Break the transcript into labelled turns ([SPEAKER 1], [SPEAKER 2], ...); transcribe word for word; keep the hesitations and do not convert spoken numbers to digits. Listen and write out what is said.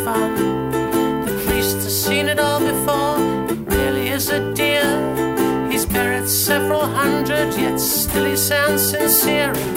[SPEAKER 1] fun. The priest has seen it all before, it really is a dear. He's buried several hundred, yet still he sounds sincere.